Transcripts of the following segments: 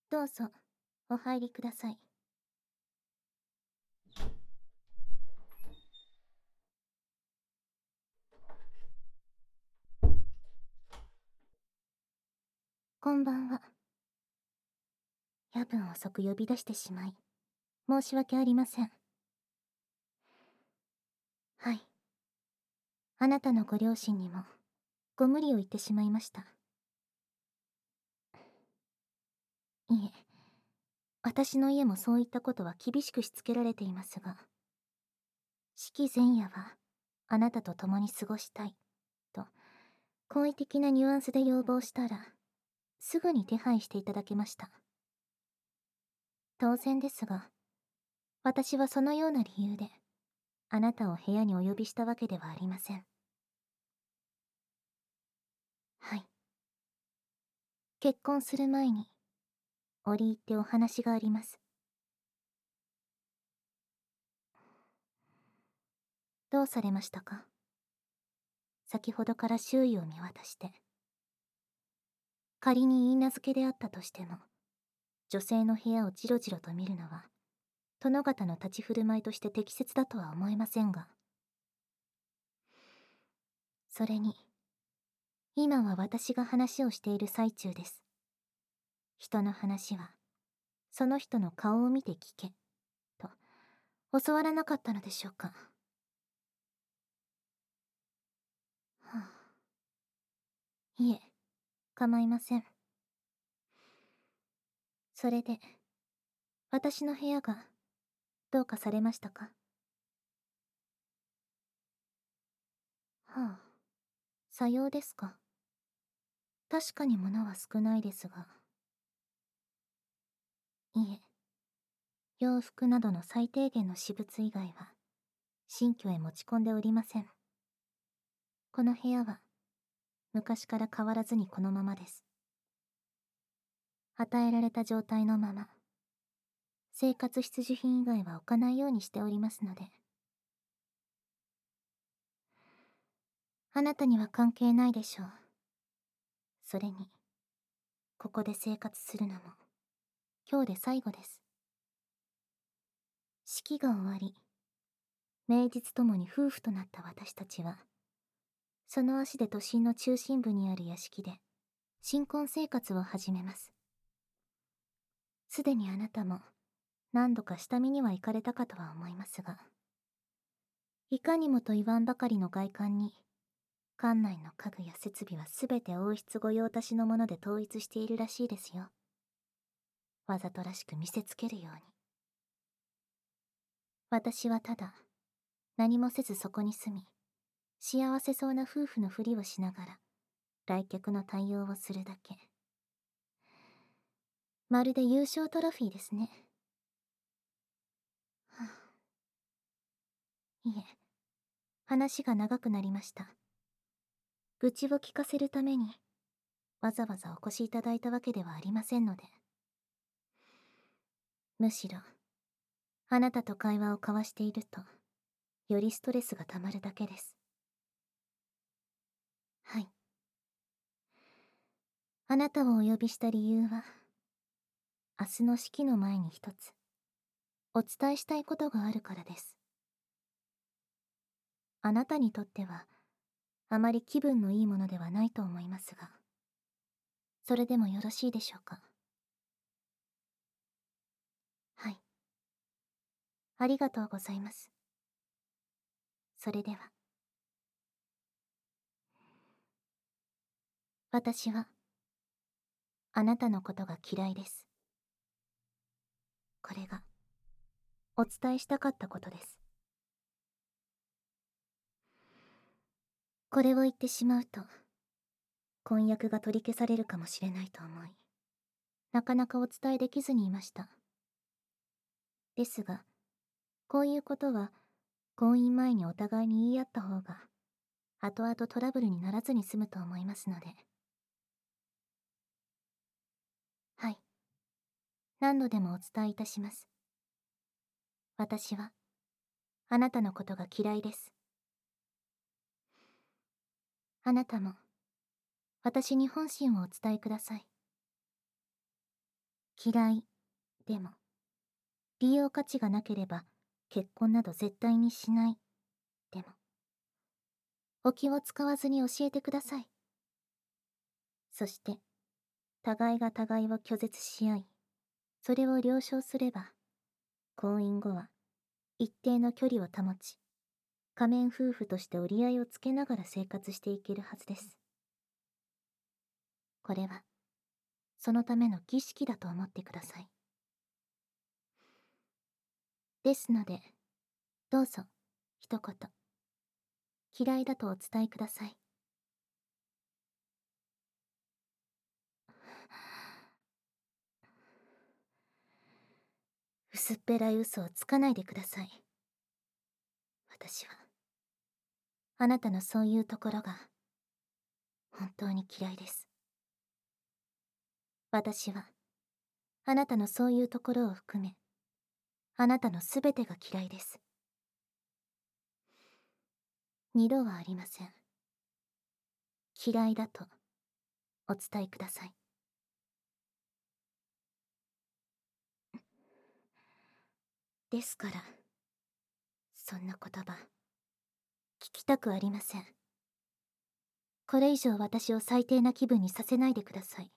どうぞ、お入りください。こんばんは。夜分遅く呼び出してしまい、申し訳ありません。はい。あなたのご両親にも、ご無理を言ってしまいました。いえ、私の家もそういったことは厳しくしつけられていますが、式前夜は、あなたと共に過ごしたい、と、好意的なニュアンスで要望したら、すぐに手配していただけました。当然ですが、私はそのような理由で、あなたを部屋にお呼びしたわけではありません。はい。結婚する前に、折り入ってお話があります。どうされましたか？先ほどから周囲を見渡して。仮に許嫁であったとしても、女性の部屋をじろじろと見るのは、殿方の立ち振る舞いとして適切だとは思えませんが。それに、今は私が話をしている最中です。人の話は、その人の顔を見て聞け、と、教わらなかったのでしょうか。はあ、いえ、構いません。それで、私の部屋が、どうかされましたか？はあ、さようですか。確かに物は少ないですが。いえ、洋服などの最低限の私物以外は、新居へ持ち込んでおりません。この部屋は、昔から変わらずにこのままです。与えられた状態のまま、生活必需品以外は置かないようにしておりますので。あなたには関係ないでしょう。それに、ここで生活するのも、今日で最後です。式が終わり、名実ともに夫婦となった私たちは、その足で都心の中心部にある屋敷で、新婚生活を始めます。すでにあなたも、何度か下見には行かれたかとは思いますが、いかにもと言わんばかりの外観に、館内の家具や設備はすべて王室御用達のもので統一しているらしいですよ。わざとらしく見せつけるように。私はただ、何もせずそこに住み、幸せそうな夫婦のふりをしながら、来客の対応をするだけ。まるで優勝トロフィーですね。はあ、いえ、話が長くなりました。愚痴を聞かせるために、わざわざお越しいただいたわけではありませんので。むしろ、あなたと会話を交わしていると、よりストレスが溜まるだけです。はい。あなたをお呼びした理由は、明日の式の前に一つ、お伝えしたいことがあるからです。あなたにとっては、あまり気分のいいものではないと思いますが、それでもよろしいでしょうか。はい。ありがとうございます。それでは。私は、あなたのことが嫌いです。これが、お伝えしたかったことです。これを言ってしまうと、婚約が取り消されるかもしれないと思い、なかなかお伝えできずにいました。ですが、こういうことは、婚姻前にお互いに言い合った方が、後々トラブルにならずに済むと思いますので。はい。何度でもお伝えいたします。私は、あなたのことが嫌いです。あなたも、私に本心をお伝えください。 嫌いでも、利用価値がなければ結婚など絶対にしないでも、お気を使わずに教えてください。そして、互いが互いを拒絶し合い、それを了承すれば、婚姻後は一定の距離を保ち、仮面夫婦として折り合いをつけながら生活していけるはずです。これは、そのための儀式だと思ってください。ですので、どうぞ、一言、嫌いだとお伝えください。薄っぺらい嘘をつかないでください。私は、あなたのそういうところが、本当に嫌いです。私は、あなたのそういうところを含め、あなたのすべてが嫌いです。二度はありません。嫌いだと、お伝えください。ですから、そんな言葉、聞きたくありません。これ以上私を最低な気分にさせないでください。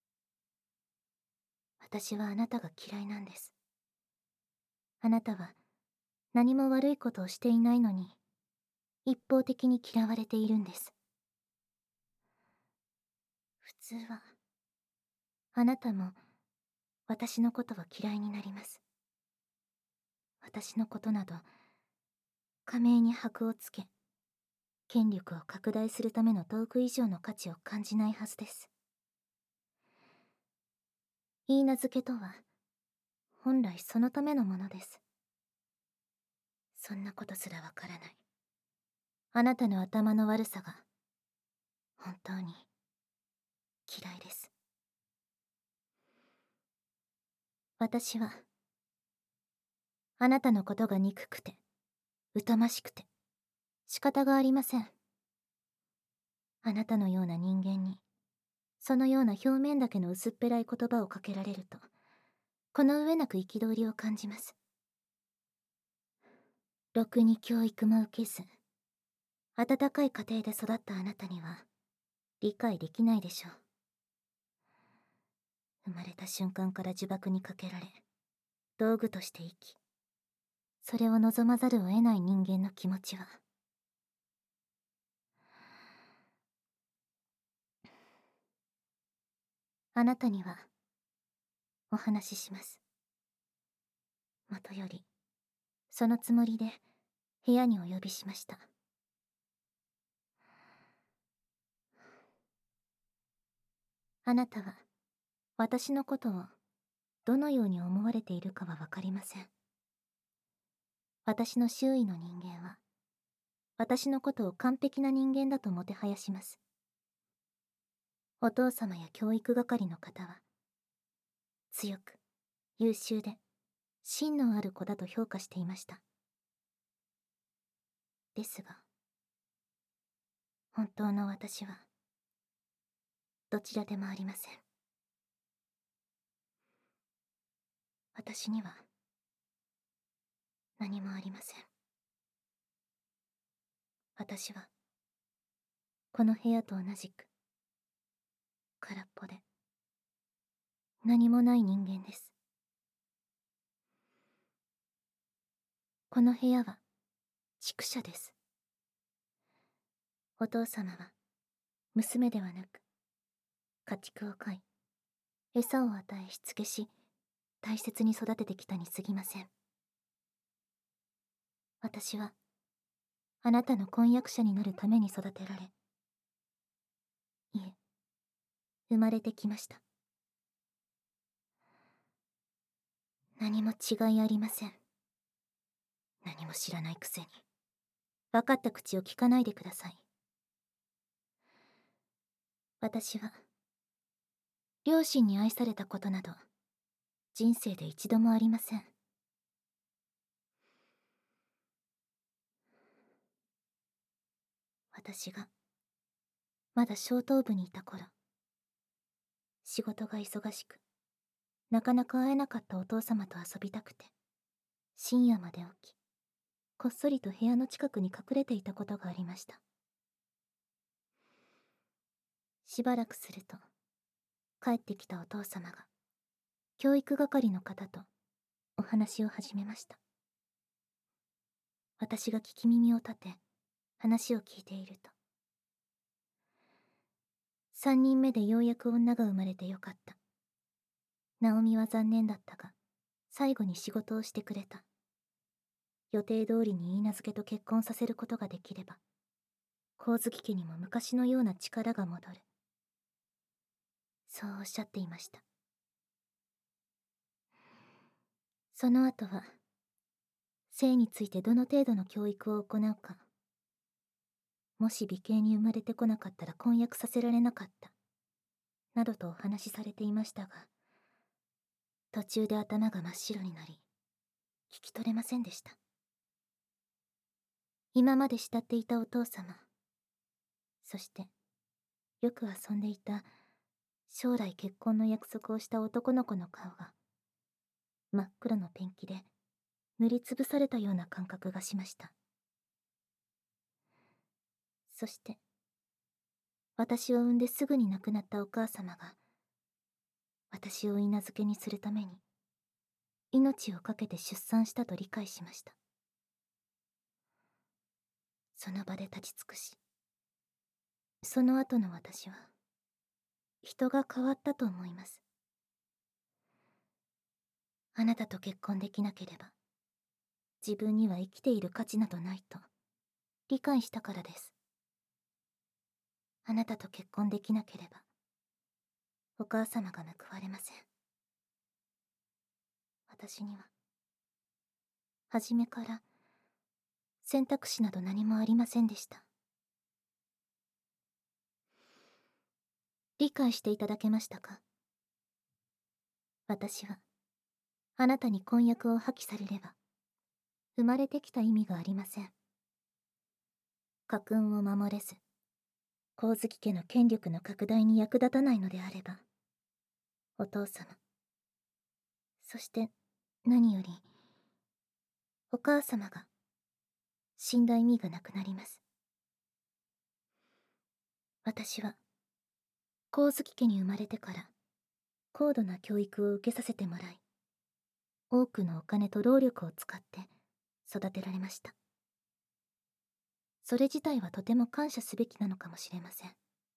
私はあなたが嫌いなんです。あなたは何も悪いことをしていないのに、一方的に嫌われているんです。普通は、あなたも私のことは嫌いになります。私のことなど、仮名に箔をつけ、権力を拡大するための道具以上の価値を感じないはずです。許嫁とは、本来そのためのものです。そんなことすらわからない。あなたの頭の悪さが、本当に、嫌いです。私は、あなたのことが憎くて、疎ましくて、仕方がありません。あなたのような人間に、そのような表面だけの薄っぺらい言葉をかけられると、この上なく憤りを感じます。ろくに教育も受けず、温かい家庭で育ったあなたには、理解できないでしょう。生まれた瞬間から呪縛にかけられ、道具として生き、それを望まざるを得ない人間の気持ちは、あなたには、お話しします。もとより、そのつもりで、部屋にお呼びしました。あなたは、私のことを、どのように思われているかはわかりません。私の周囲の人間は、私のことを完璧な人間だともてはやします。お父様や教育係の方は、強く、優秀で、芯のある子だと評価していました。ですが、本当の私は、どちらでもありません。私には、何もありません。私は、この部屋と同じく、空っぽで、何もない人間です。この部屋は、畜舎です。お父様は、娘ではなく、家畜を飼い、餌を与えしつけし、大切に育ててきたに過ぎません。私は、あなたの婚約者になるために育てられ、いえ、生まれてきました。何も違いありません。何も知らないくせに。分かった口を聞かないでください。私は、両親に愛されたことなど、人生で一度もありません。私が、まだ小等部にいた頃、仕事が忙しく、 なかなか会えなかったお父様と遊びたくて、深夜まで起き、こっそりと部屋の近くに隠れていたことがありました。しばらくすると、帰ってきたお父様が、教育係の方とお話を始めました。私が聞き耳を立て、話を聞いていると、三人目でようやく女が生まれてよかった。ナオミは残念だったが、最後に仕事をしてくれた。予定通りに許嫁と結婚させることができれば、光月家にも昔のような力が戻る。そうおっしゃっていました。その後は、性についてどの程度の教育を行うか、もし美形に生まれてこなかったら婚約させられなかった、などとお話しされていましたが、途中で頭が真っ白になり、聞き取れませんでした。今まで慕っていたお父様、そして、よく遊んでいた、将来結婚の約束をした男の子の顔が、真っ黒のペンキで塗りつぶされたような感覚がしました。そして、私を産んですぐに亡くなったお母様が、私を許嫁にするために、命を懸けて出産したと理解しました。その場で立ち尽くし、その後の私は、人が変わったと思います。あなたと結婚できなければ、自分には生きている価値などないと、理解したからです。あなたと結婚できなければ、お母様が報われません。私には、初めから、選択肢など何もありませんでした。理解していただけましたか？私は、あなたに婚約を破棄されれば、生まれてきた意味がありません。家訓を守れず、光月家の権力の拡大に役立たないのであれば、お父様、そして何より、お母様が死んだ意味がなくなります。私は、光月家に生まれてから、高度な教育を受けさせてもらい、多くのお金と労力を使って育てられました。それ自体はとても感謝すべきなのかもしれません。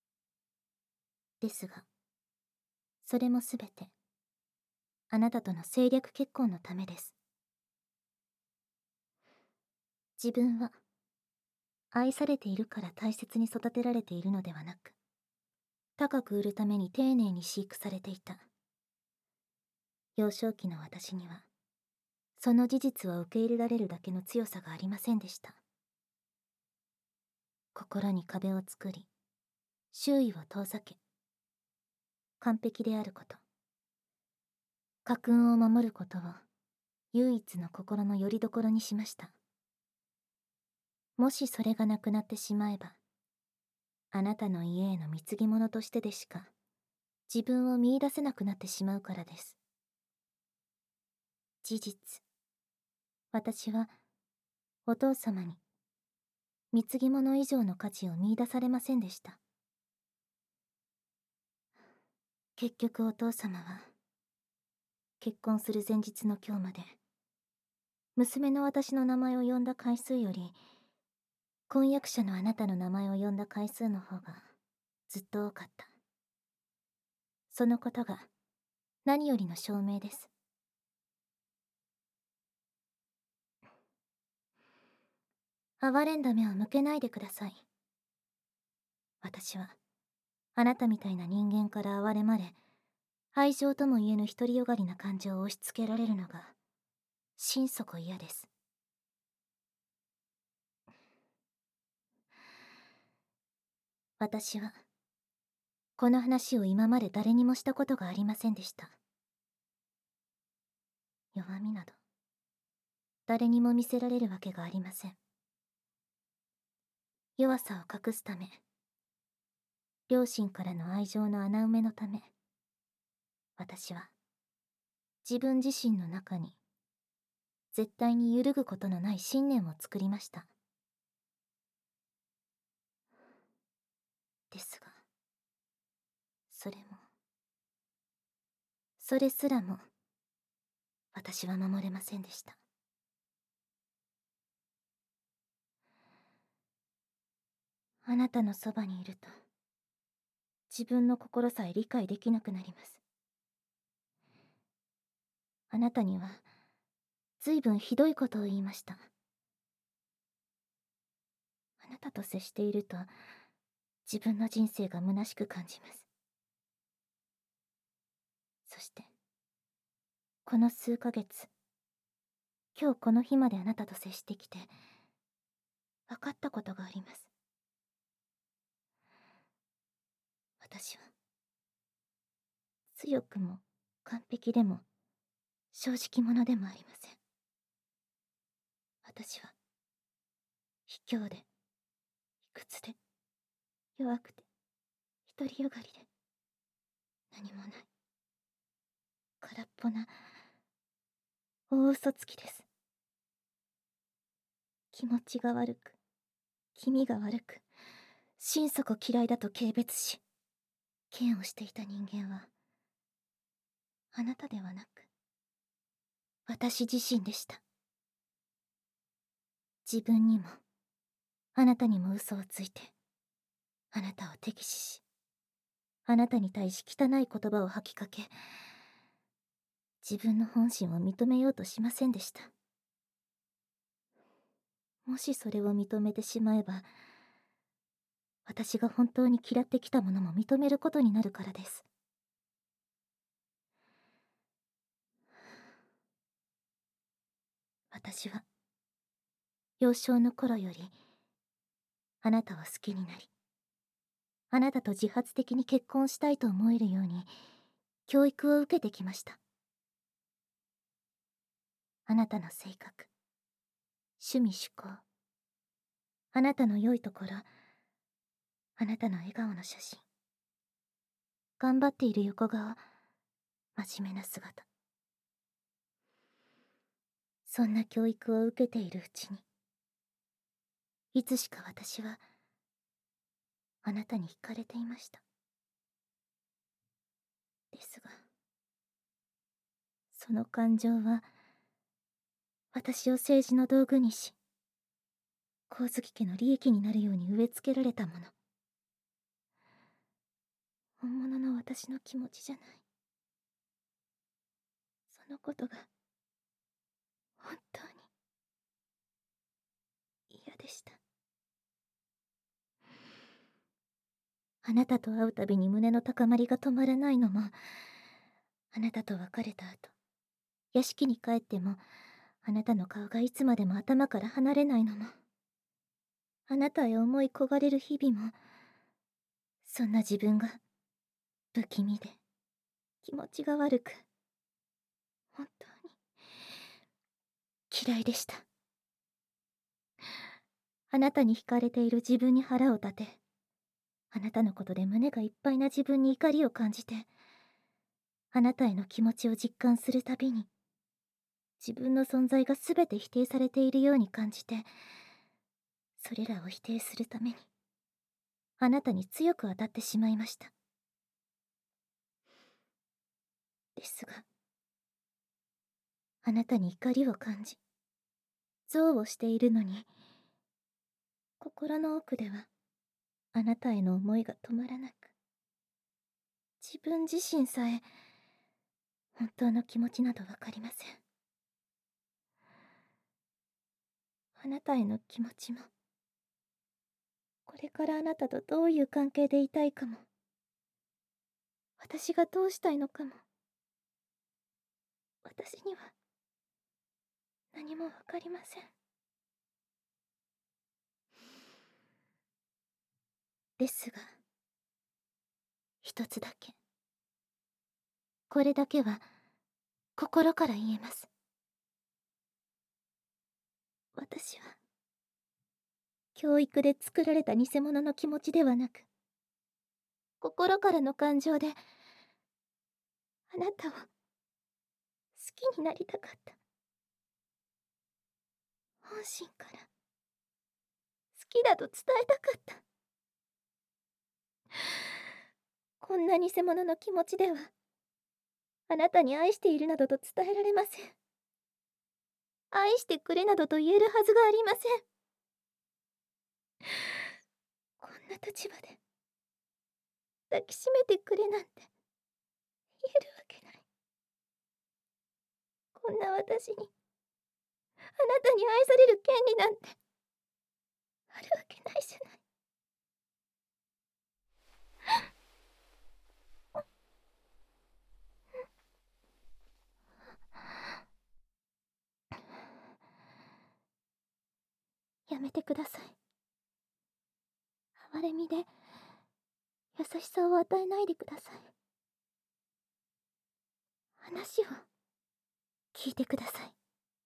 ですが、それもすべて、あなたとの政略結婚のためです。自分は、愛されているから大切に育てられているのではなく、高く売るために丁寧に飼育されていた。幼少期の私には、その事実を受け入れられるだけの強さがありませんでした。心に壁を作り、周囲を遠ざけ、完璧であること、家訓を守ることを唯一の心の拠り所にしました。もしそれがなくなってしまえば、あなたの家への貢ぎ物としてでしか自分を見出せなくなってしまうからです。事実、私はお父様に貢ぎ物以上の価値を見出されませんでした。結局お父様は結婚する前日の今日まで娘の私の名前を呼んだ回数より婚約者のあなたの名前を呼んだ回数の方がずっと多かった。そのことが何よりの証明です。哀れんだ目を向けないでください。私はあなたみたいな人間から哀れまれ、愛情とも言えぬ独りよがりな感情を押し付けられるのが心底嫌です。私はこの話を今まで誰にもしたことがありませんでした。弱みなど誰にも見せられるわけがありません。弱さを隠すため、両親からの愛情の穴埋めのため、私は自分自身の中に絶対に揺るぐことのない信念を作りました。ですが、それすらも私は守れませんでした。あなたのそばにいると自分の心さえ理解できなくなります。あなたには随分ひどいことを言いました。あなたと接していると自分の人生が虚しく感じます。そしてこの数ヶ月、今日この日まであなたと接してきて分かったことがあります。私は強くも完璧でも正直者でもありません。私は卑怯で卑屈で弱くて独りよがりで何もない空っぽな大嘘つきです。気持ちが悪く気味が悪く心底嫌いだと軽蔑し嫌悪していた人間はあなたではなく私自身でした。自分にもあなたにも嘘をついてあなたを敵視しあなたに対し汚い言葉を吐きかけ自分の本心を認めようとしませんでした。もしそれを認めてしまえば私が本当に嫌ってきたものも認めることになるからです。私は幼少の頃よりあなたを好きになりあなたと自発的に結婚したいと思えるように教育を受けてきました。あなたの性格趣味趣向あなたの良いところあなたの笑顔の写真頑張っている横顔真面目な姿そんな教育を受けているうちにいつしか私はあなたに惹かれていました。ですがその感情は私を政治の道具にし光月家の利益になるように植え付けられたもの。本物の私の気持ちじゃない。そのことが本当に嫌でした。あなたと会うたびに胸の高まりが止まらないのもあなたと別れた後屋敷に帰ってもあなたの顔がいつまでも頭から離れないのもあなたへ思い焦がれる日々もそんな自分が不気味で気持ちが悪く本当に嫌いでした。あなたに惹かれている自分に腹を立てあなたのことで胸がいっぱいな自分に怒りを感じてあなたへの気持ちを実感するたびに自分の存在が全て否定されているように感じてそれらを否定するためにあなたに強く当たってしまいました。ですがあなたに怒りを感じ憎悪しているのに心の奥ではあなたへの思いが止まらなく自分自身さえ本当の気持ちなどわかりません。あなたへの気持ちもこれからあなたとどういう関係でいたいかも私がどうしたいのかも私には何もわかりません。ですが一つだけこれだけは心から言えます。私は教育で作られた偽物の気持ちではなく心からの感情であなたを好きになりたかった。本心から好きだと伝えたかった。こんな偽物の気持ちではあなたに愛しているなどと伝えられません。愛してくれなどと言えるはずがありません。こんな立場で抱きしめてくれなんて言えるわけない。こんな私にあなたに愛される権利なんてあるわけないじゃない。やめてください。哀れみで優しさを与えないでください。話を聞いてください。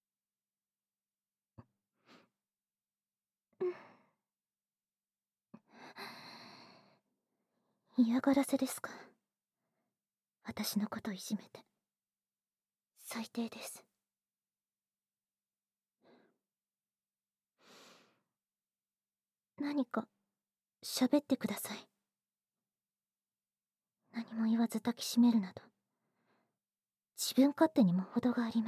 嫌がらせですか。私のこといじめて。最低です。何か喋ってください。何も言わず抱きしめるなど自分勝手にも程があります。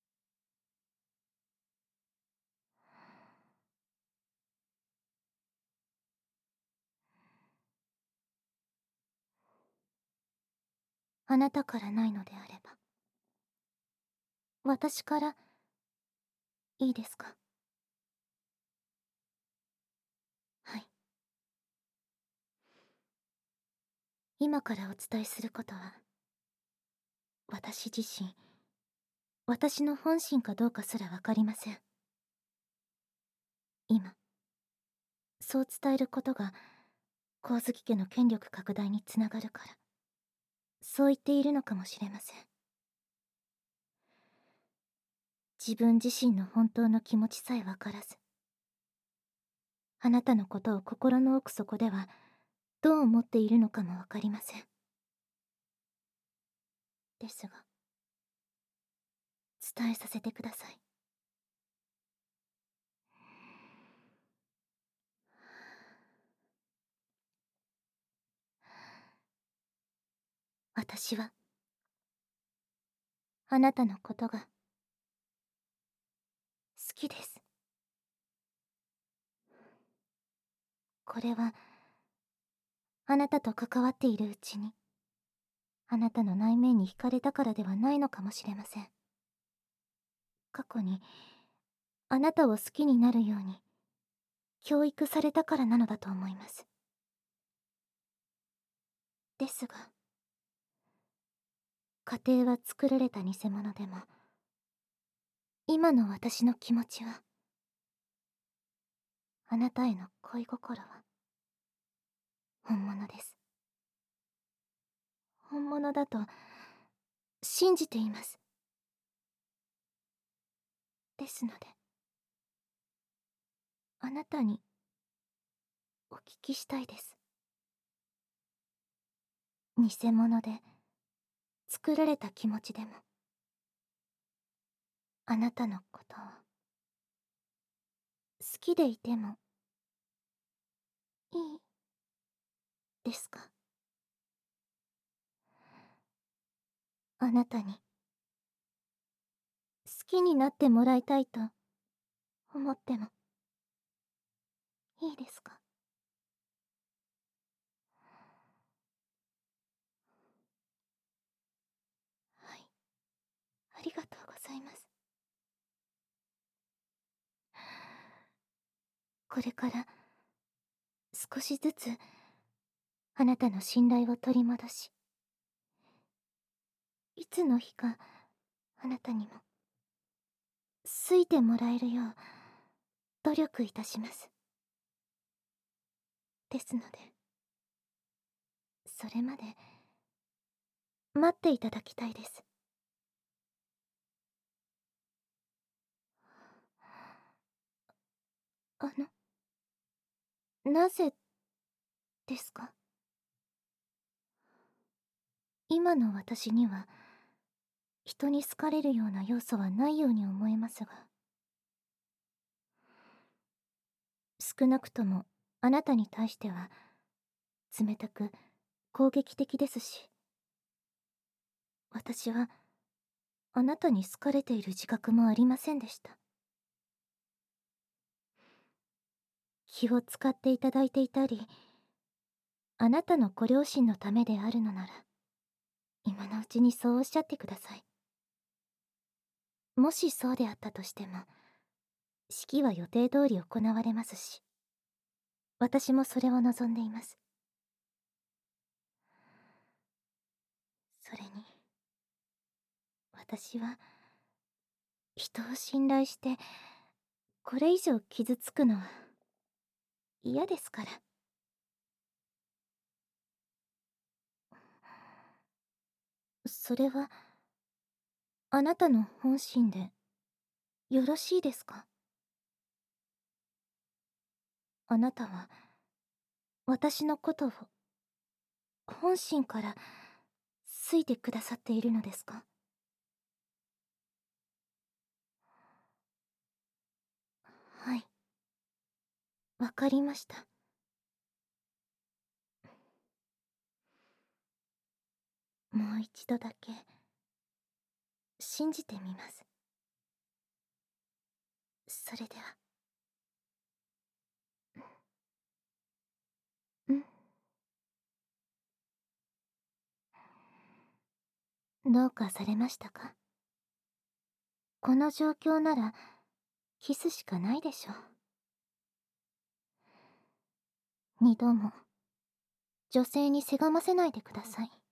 あなたからないのであれば私からいいですか。はい。今からお伝えすることは私自身、私の本心かどうかすらわかりません。今そう伝えることが光月家の権力拡大につながるからそう言っているのかもしれません。自分自身の本当の気持ちさえわからずあなたのことを心の奥底ではどう思っているのかもわかりません。ですが伝えさせてください。私はあなたのことが好きです。これはあなたと関わっているうちにあなたの内面に惹かれたからではないのかもしれません。過去にあなたを好きになるように教育されたからなのだと思います。ですが家庭は作られた偽物でも今の私の気持ちはあなたへの恋心は本物です。本物だと信じています。ですのであなたにお聞きしたいです。偽物で作られた気持ちでもあなたのことを好きでいてもいいですか。あなたに好きになってもらいたいと思ってもいいですか。はい、ありがとうございます。これから少しずつあなたの信頼を取り戻しいつの日かあなたにも好いてもらえるよう努力いたします。ですのでそれまで待っていただきたいです。あなぜですか。今の私には人に好かれるような要素はないように思えますが、少なくともあなたに対しては冷たく攻撃的ですし、私はあなたに好かれている自覚もありませんでした。気を使っていただいていたり、あなたのご両親のためであるのなら、今のうちにそうおっしゃってください。もしそうであったとしても、式は予定通り行われますし、私もそれを望んでいます。それに、私は、人を信頼して、これ以上傷つくのは、嫌ですから。それは、あなたの本心で、よろしいですか？あなたは、私のことを、本心から好いてくださっているのですか？はい。わかりました。もう一度だけ、信じてみます。それでは。うん。どうかされましたか？この状況なら、キスしかないでしょう。二度も、女性にせがませないでください。